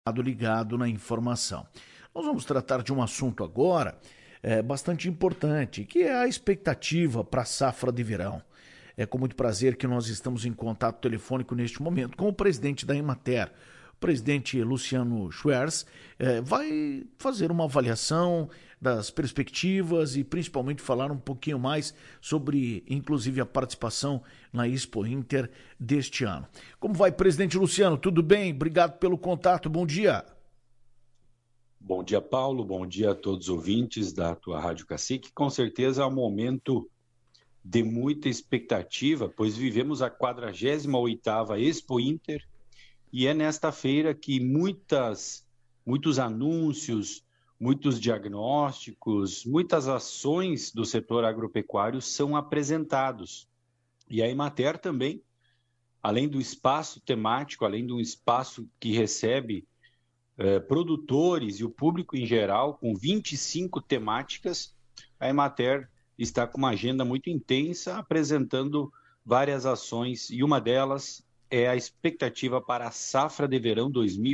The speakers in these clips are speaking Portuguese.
ligado na informação. Nós vamos tratar de um assunto agora bastante importante, que é a expectativa para a safra de verão. É com muito prazer que nós estamos em contato telefônico neste momento com o presidente da Emater, o presidente Luciano Schwerz, vai fazer uma avaliação das perspectivas e principalmente falar um pouquinho mais sobre, inclusive, a participação na Expo Inter deste ano. Como vai, presidente Luciano? Tudo bem? Obrigado pelo contato. Bom dia. Bom dia, Paulo. Bom dia a todos os ouvintes da tua Rádio Cacique. Com certeza é um momento de muita expectativa, pois vivemos a 48ª Expo Inter e é nesta feira que muitos anúncios, muitos diagnósticos, muitas ações do setor agropecuário são apresentados. E a Emater também, além do espaço temático, além de um espaço que recebe produtores e o público em geral, com 25 temáticas, a Emater está com uma agenda muito intensa, apresentando várias ações, e uma delas é a expectativa para a safra de verão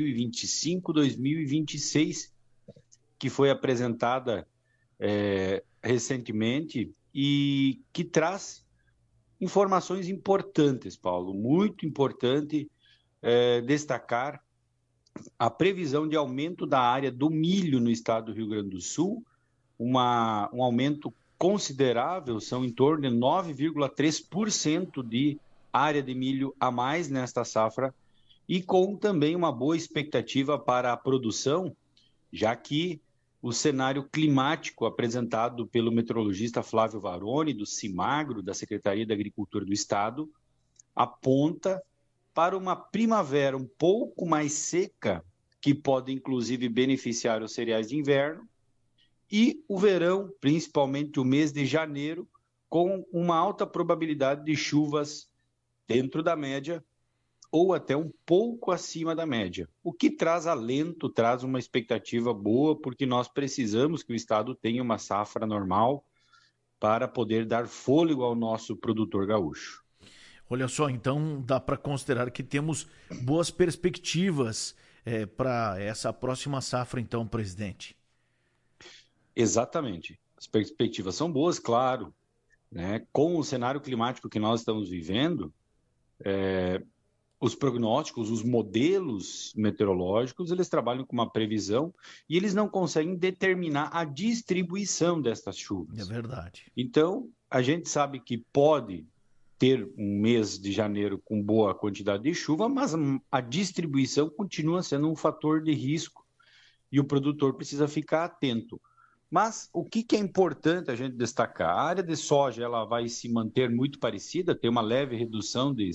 2025-2026, que foi apresentada recentemente e que traz informações importantes, Paulo. Muito importante destacar a previsão de aumento da área do milho no estado do Rio Grande do Sul, um aumento considerável, são em torno de 9,3% de área de milho a mais nesta safra, e com também uma boa expectativa para a produção, já que o cenário climático apresentado pelo meteorologista Flávio Varoni, do CIMAGRO, da Secretaria da Agricultura do Estado, aponta para uma primavera um pouco mais seca, que pode inclusive beneficiar os cereais de inverno, e o verão, principalmente o mês de janeiro, com uma alta probabilidade de chuvas dentro da média ou até um pouco acima da média, o que traz alento, traz uma expectativa boa, porque nós precisamos que o Estado tenha uma safra normal para poder dar fôlego ao nosso produtor gaúcho. Olha só, então dá para considerar que temos boas perspectivas para essa próxima safra, então, presidente. Exatamente. As perspectivas são boas, claro, né? Com o cenário climático que nós estamos vivendo, os prognósticos, os modelos meteorológicos, eles trabalham com uma previsão e eles não conseguem determinar a distribuição destas chuvas. É verdade. Então, a gente sabe que pode ter um mês de janeiro com boa quantidade de chuva, mas a distribuição continua sendo um fator de risco e o produtor precisa ficar atento. Mas o que é importante a gente destacar? A área de soja ela vai se manter muito parecida, tem uma leve redução de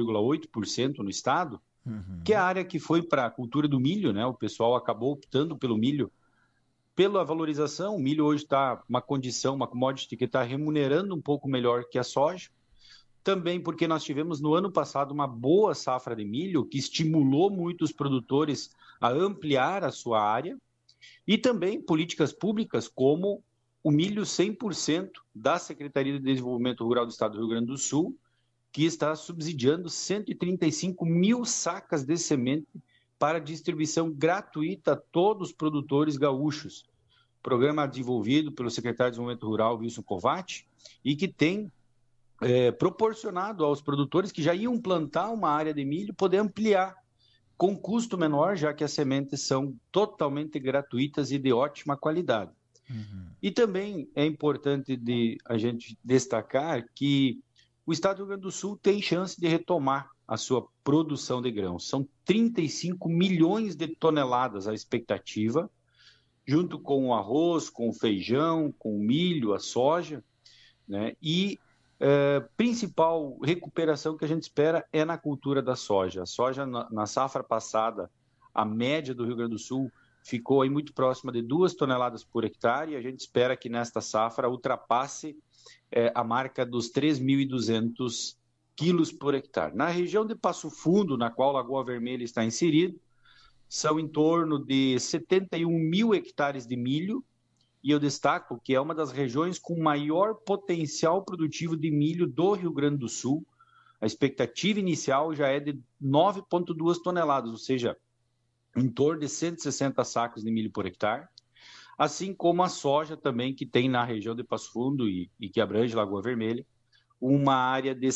0,8% no estado, que é a área que foi para a cultura do milho, né? O pessoal acabou optando pelo milho. Pela valorização, o milho hoje está uma condição, uma commodity que está remunerando um pouco melhor que a soja. Também porque nós tivemos no ano passado uma boa safra de milho, que estimulou muito os produtores a ampliar a sua área, e também políticas públicas como o milho 100% da Secretaria de Desenvolvimento Rural do Estado do Rio Grande do Sul, que está subsidiando 135 mil sacas de semente para distribuição gratuita a todos os produtores gaúchos. Programa desenvolvido pelo secretário de Desenvolvimento Rural, Wilson Covatti, e que tem proporcionado aos produtores que já iam plantar uma área de milho poder ampliar com custo menor, já que as sementes são totalmente gratuitas e de ótima qualidade. E também é importante a gente destacar que o estado do Rio Grande do Sul tem chance de retomar a sua produção de grãos. São 35 milhões de toneladas a expectativa, junto com o arroz, com o feijão, com o milho, a soja, né? E principal recuperação que a gente espera é na cultura da soja. A soja, na safra passada, a média do Rio Grande do Sul ficou aí muito próxima de 2 toneladas por hectare, e a gente espera que nesta safra ultrapasse a marca dos 3.200 quilos por hectare. Na região de Passo Fundo, na qual Lagoa Vermelha está inserido, são em torno de 71 mil hectares de milho, e eu destaco que é uma das regiões com maior potencial produtivo de milho do Rio Grande do Sul. A expectativa inicial já é de 9,2 toneladas, ou seja, em torno de 160 sacos de milho por hectare, assim como a soja também, que tem na região de Passo Fundo e que abrange Lagoa Vermelha, uma área de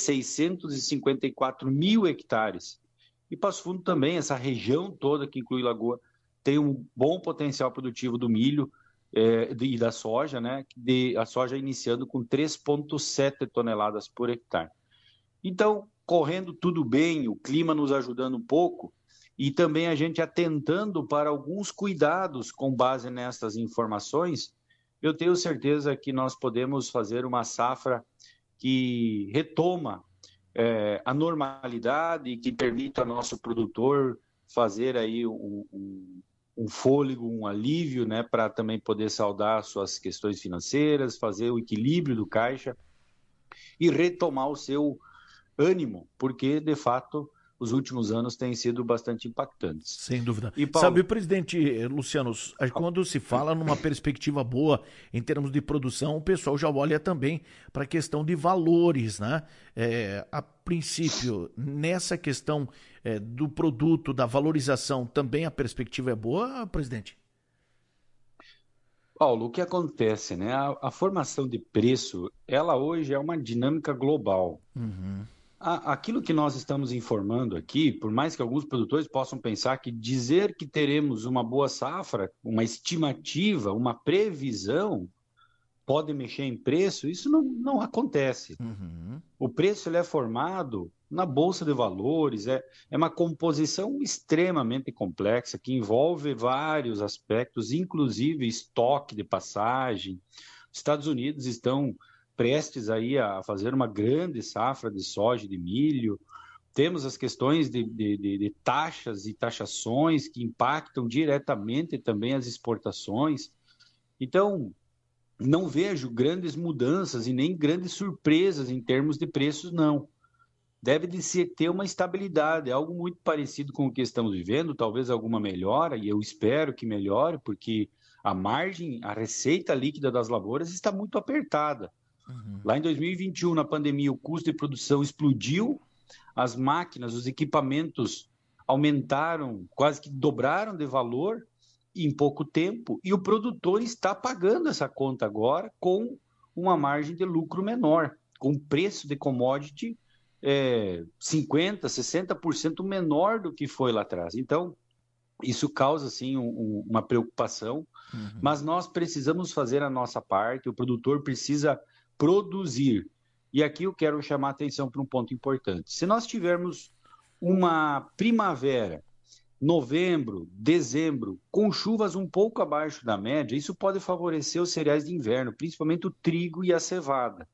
654 mil hectares. E Passo Fundo também, essa região toda que inclui Lagoa, tem um bom potencial produtivo do milho e da soja, né? A soja iniciando com 3,7 toneladas por hectare. Então, correndo tudo bem, o clima nos ajudando um pouco, e também a gente atentando para alguns cuidados com base nessas informações, eu tenho certeza que nós podemos fazer uma safra que retoma a normalidade e que permita ao nosso produtor fazer aí um fôlego, um alívio, né, para também poder saldar suas questões financeiras, fazer o equilíbrio do caixa e retomar o seu ânimo, porque, de fato, os últimos anos têm sido bastante impactantes. Sem dúvida. E, Sabe, Paulo, presidente Luciano, quando se fala numa perspectiva boa em termos de produção, o pessoal já olha também para a questão de valores, né? A princípio, nessa questão do produto, da valorização, também a perspectiva é boa, presidente? Paulo, o que acontece, né? A formação de preço, ela hoje é uma dinâmica global. Uhum. Aquilo que nós estamos informando aqui, por mais que alguns produtores possam pensar que dizer que teremos uma boa safra, uma estimativa, uma previsão, pode mexer em preço, isso não acontece. Uhum. O preço ele é formado na Bolsa de Valores, é uma composição extremamente complexa que envolve vários aspectos, inclusive estoque de passagem. Os Estados Unidos estão prestes aí a fazer uma grande safra de soja e de milho. Temos as questões de taxas e taxações que impactam diretamente também as exportações. Então, não vejo grandes mudanças e nem grandes surpresas em termos de preços, não. Deve de se ter uma estabilidade, algo muito parecido com o que estamos vivendo, talvez alguma melhora, e eu espero que melhore, porque a margem, a receita líquida das lavouras está muito apertada. Uhum. Lá em 2021, na pandemia, o custo de produção explodiu, as máquinas, os equipamentos aumentaram, quase que dobraram de valor em pouco tempo, e o produtor está pagando essa conta agora com uma margem de lucro menor, com preço de commodity 50%, 60% menor do que foi lá atrás. Então, isso causa, sim, uma preocupação, mas nós precisamos fazer a nossa parte, o produtor precisa produzir. E aqui eu quero chamar a atenção para um ponto importante. Se nós tivermos uma primavera, novembro, dezembro, com chuvas um pouco abaixo da média, isso pode favorecer os cereais de inverno, principalmente o trigo e a cevada.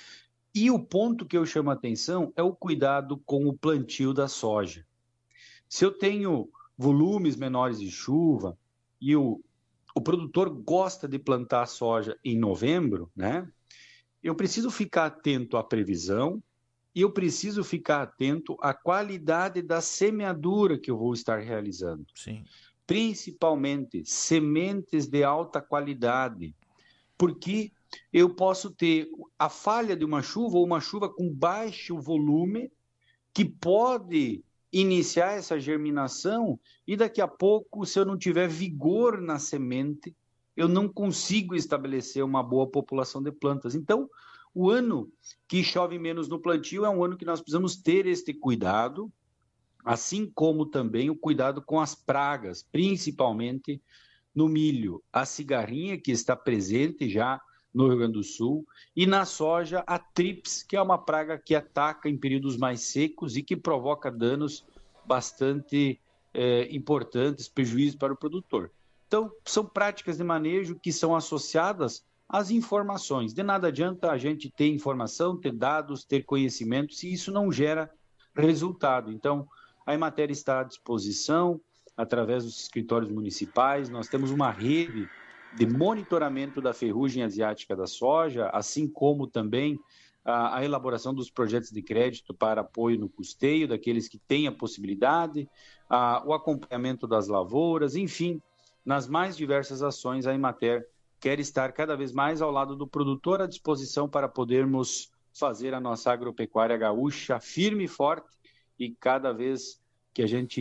E o ponto que eu chamo a atenção é o cuidado com o plantio da soja. Se eu tenho volumes menores de chuva e o produtor gosta de plantar soja em novembro, né? Eu preciso ficar atento à previsão e eu preciso ficar atento à qualidade da semeadura que eu vou estar realizando. Sim. Principalmente sementes de alta qualidade, porque eu posso ter a falha de uma chuva ou uma chuva com baixo volume que pode iniciar essa germinação e daqui a pouco, se eu não tiver vigor na semente, eu não consigo estabelecer uma boa população de plantas. Então, o ano que chove menos no plantio é um ano que nós precisamos ter este cuidado, assim como também o cuidado com as pragas, principalmente no milho, a cigarrinha, que está presente já no Rio Grande do Sul, e na soja, a trips, que é uma praga que ataca em períodos mais secos e que provoca danos bastante importantes, prejuízos para o produtor. Então, são práticas de manejo que são associadas às informações. De nada adianta a gente ter informação, ter dados, ter conhecimento, se isso não gera resultado. Então, a Emater está à disposição, através dos escritórios municipais. Nós temos uma rede de monitoramento da ferrugem asiática da soja, assim como também a elaboração dos projetos de crédito para apoio no custeio daqueles que têm a possibilidade, o acompanhamento das lavouras, enfim, nas mais diversas ações, a Emater quer estar cada vez mais ao lado do produtor, à disposição para podermos fazer a nossa agropecuária gaúcha firme e forte, e cada vez que a gente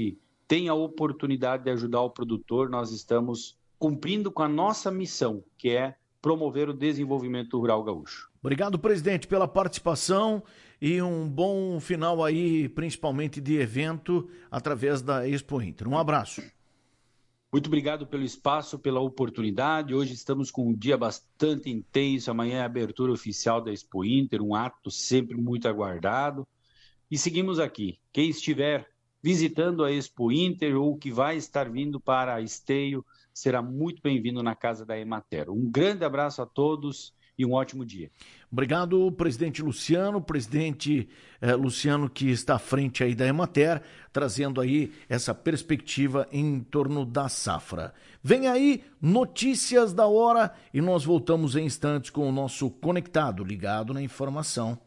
tem a oportunidade de ajudar o produtor, nós estamos cumprindo com a nossa missão, que é promover o desenvolvimento rural gaúcho. Obrigado, presidente, pela participação e um bom final aí, principalmente de evento, através da Expo Inter. Um abraço. Muito obrigado pelo espaço, pela oportunidade. Hoje estamos com um dia bastante intenso. Amanhã é a abertura oficial da Expo Inter, um ato sempre muito aguardado. E seguimos aqui. Quem estiver visitando a Expo Inter ou que vai estar vindo para Esteio, será muito bem-vindo na casa da Emater. Um grande abraço a todos e um ótimo dia. Obrigado, presidente Luciano, Luciano que está à frente aí da Emater, trazendo aí essa perspectiva em torno da safra. Vem aí notícias da hora e nós voltamos em instantes com o nosso Conectado, ligado na informação.